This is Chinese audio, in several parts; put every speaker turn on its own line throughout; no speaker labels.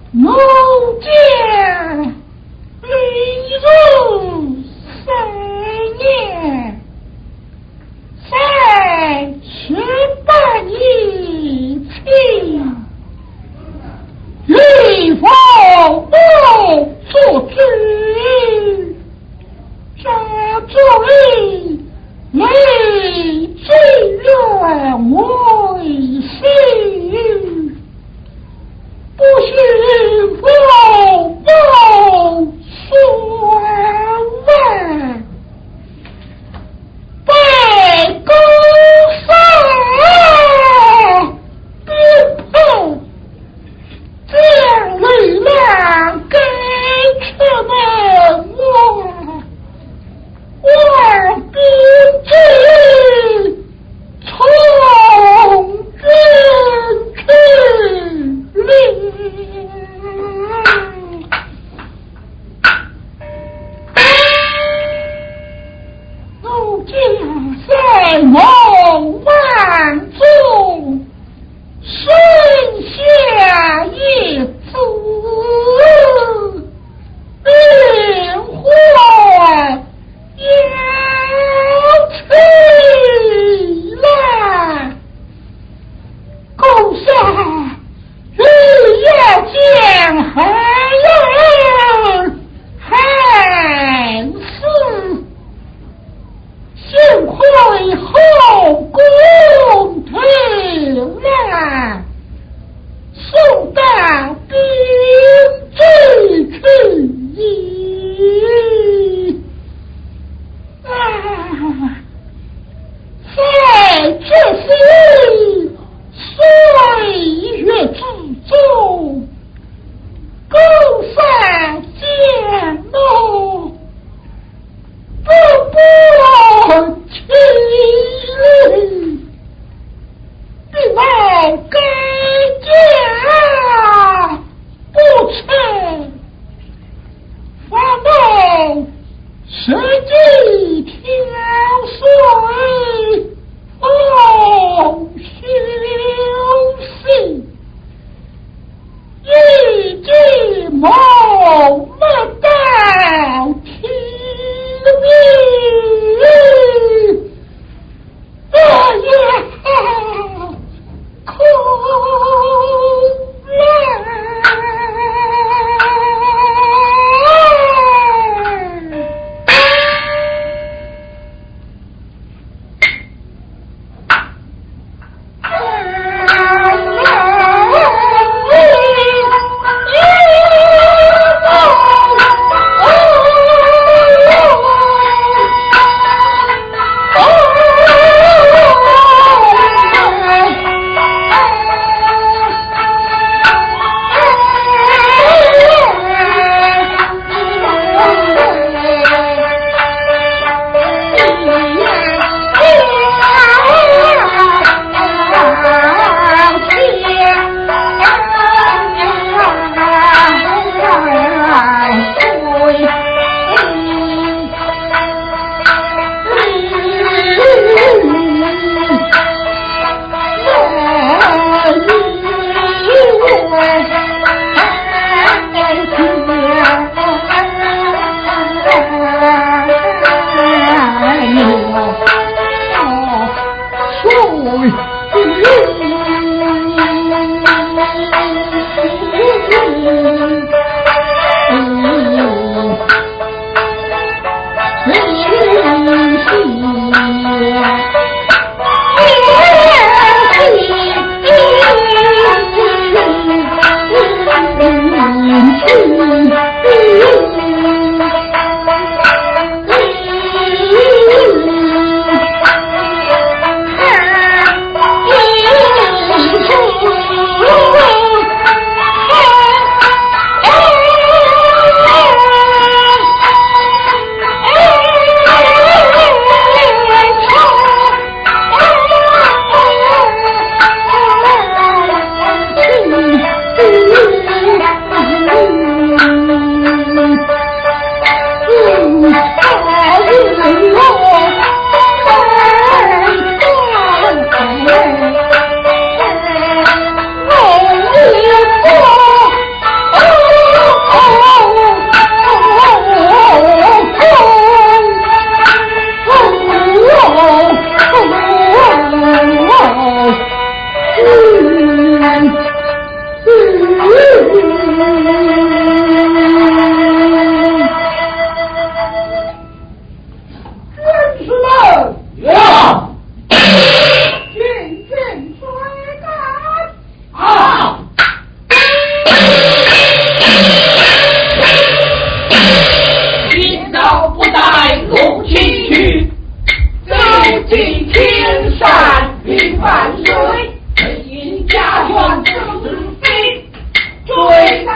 奴家立入3年，才却办一起，欲否我做主？这罪累罪怨为心，不信否报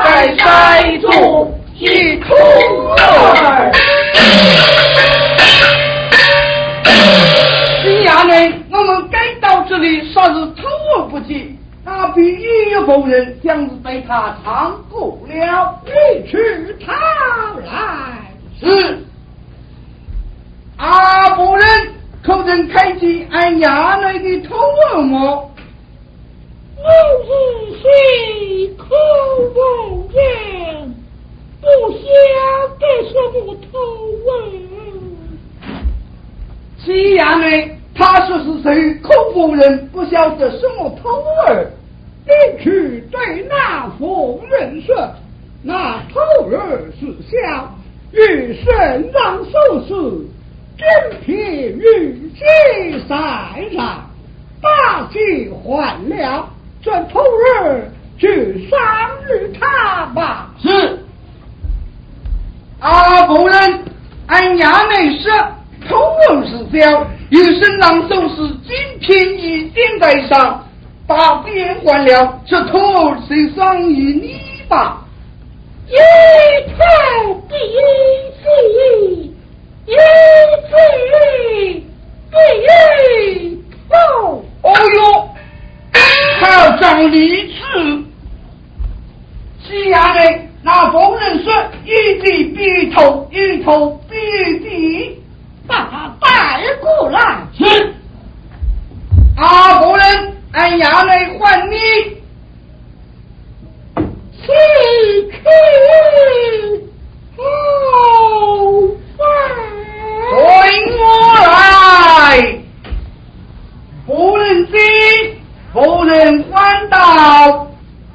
再塞住一通儿。新衙内，我们该到这里稍日偷而不及，那必一有否认，将是被他藏过了。
你去他来。
是。夫人，可曾开启俺衙内的偷儿么？
我是谁可无言，不晓得什么偷儿。
西衙内，他说是谁可无人，不晓得什么偷儿。
你去对那妇人说，那偷儿是小，与圣上受事，精撇玉阶山上，大计换了，这偷儿就赏与他吧。
是。夫人，俺衙内说偷儿是小，与圣上受事，精撇一点在上，把变换了，这偷儿谁赏与你吧？
一头必死，一死必头。
哦哟，好长理智。西衙内，那妇人说一地必头，一头必地，
把他带过来。
是。夫人，俺衙内唤你。
西去后返。
随我来。夫人知，夫人唤道。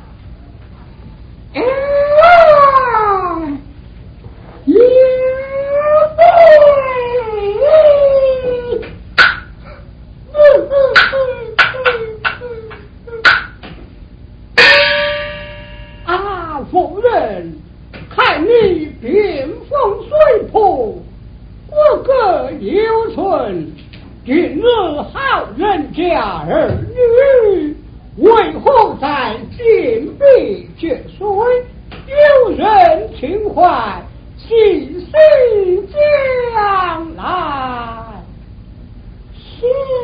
夫人，看你冰封水破，我个有存，今日好人家儿女，为何在禁闭绝水？有人情怀，细细将来。是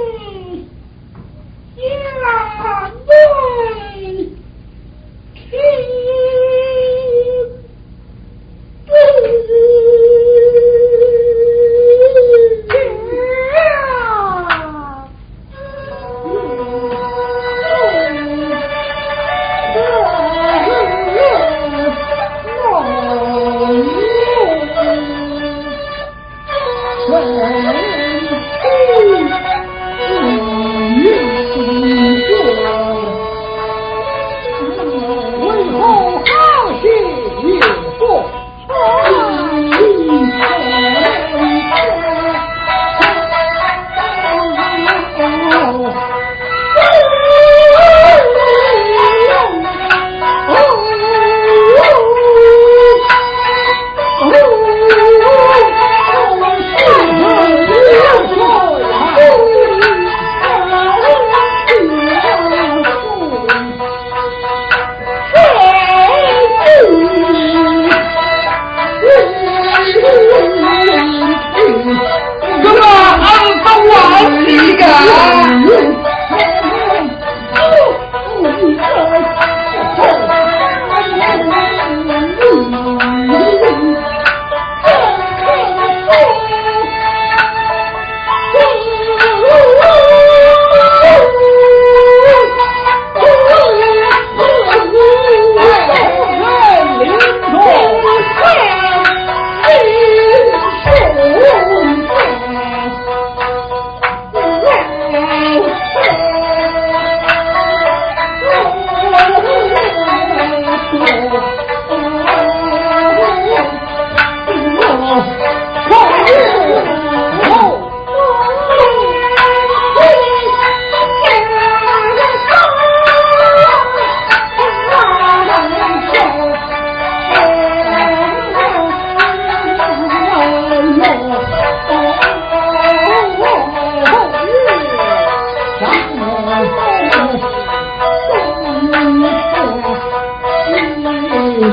衙内听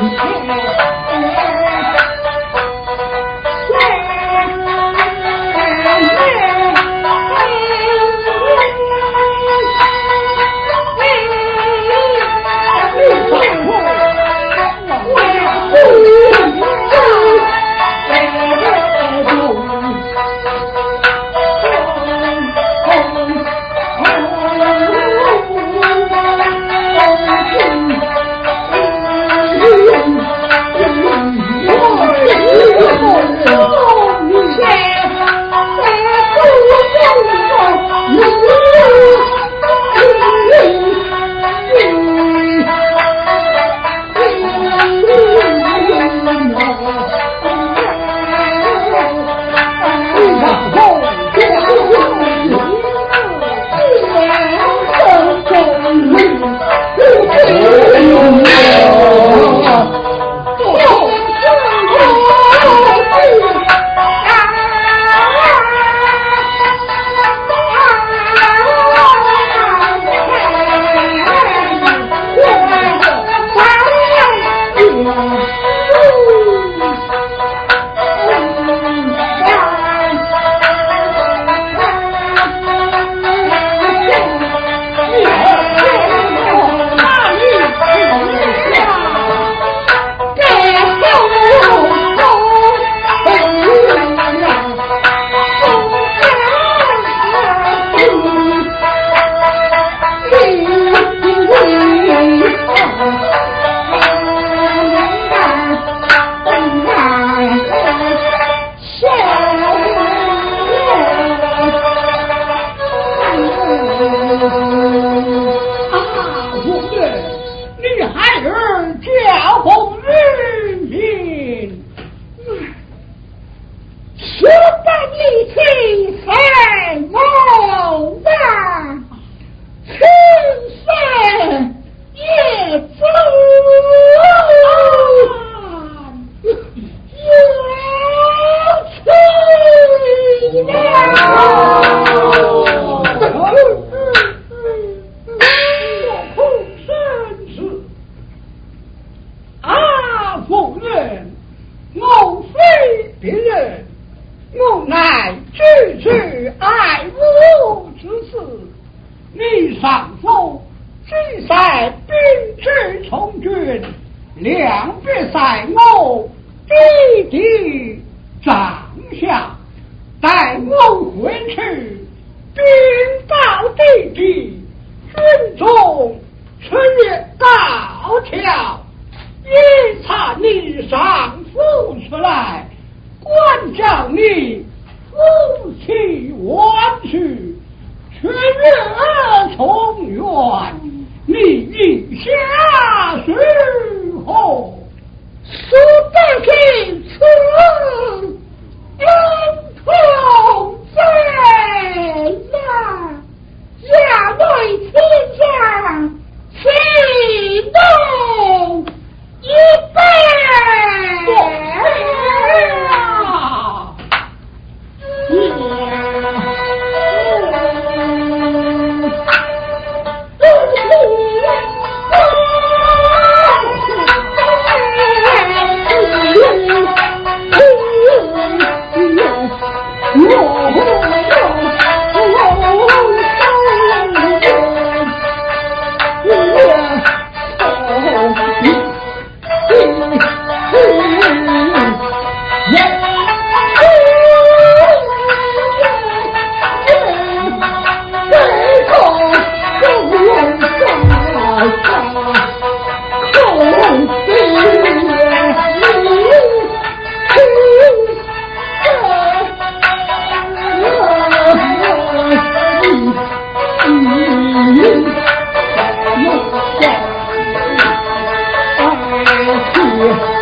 去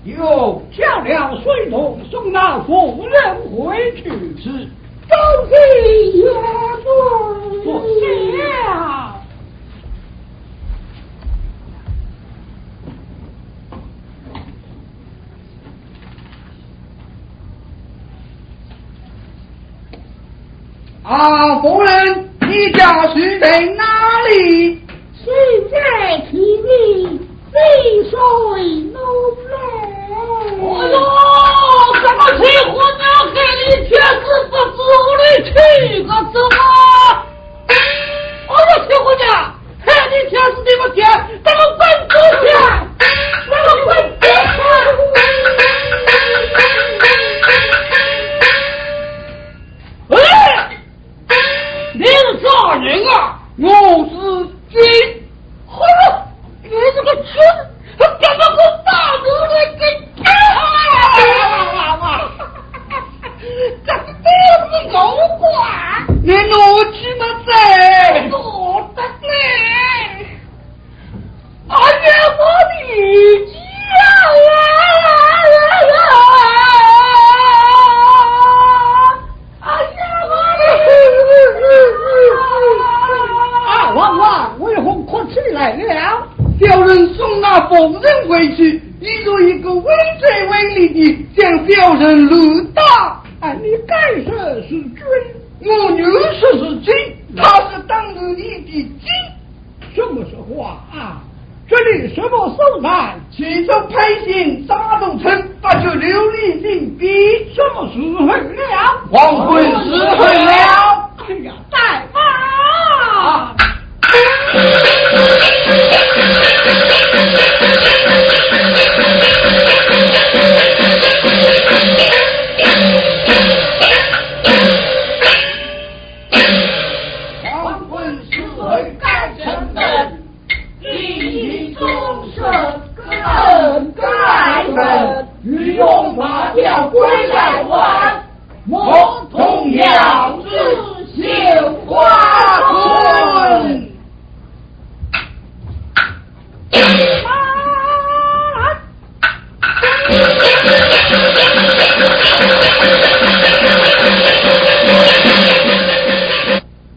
又叫了水桶送那夫人回去，
是
周喜也不下。
啊，夫人，你家是在哪里？
现在提你碧水浓泪。
哎呦，怎么结婚要给你天子不知你去个怎么？哎呦，结婚呀，给你天子你们天，咱们滚出去，咱们滚出去。哎，你是啥人啊？
我是君。
好了，你这个蠢，怎么给我打住了？给这是这是狗管，
你拿去么在？
我的嘞！哎呀，我的家呀！哎呀，
啊，王王，为何哭起来了？
小人送那夫人回去，你做一个为罪为力的向小人辱打。
啊，你该是君，
我女婿是君，他是当着你的君。
什么是话啊？这里什么手段？
启奏派信沙东城，把这琉璃金币
什么时候了？
黄昏